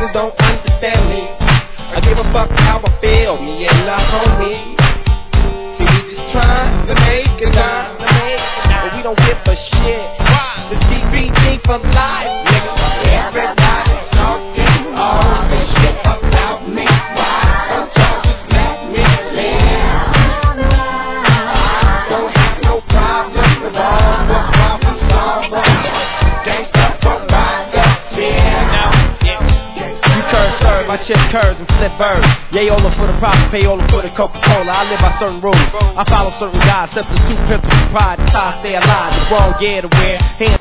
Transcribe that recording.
niggas don't understand me. I give a fuck how I feel, me and my homie. See, we just trying to make it dime, but we don't give a shit. This BBG for life, nigga. Everybody's talking all this shit about me. Why don't y'all just let me live? I don't have no problem with all the problem solvers. Gangsta provider, You curve, serve, I chip curves and flip birds. Yayola for the profit, payola for the Coca-Cola. I live by certain rules, I follow certain guys. Simple two pimples, pride, the tie, stay alive. The wrong gear to wear.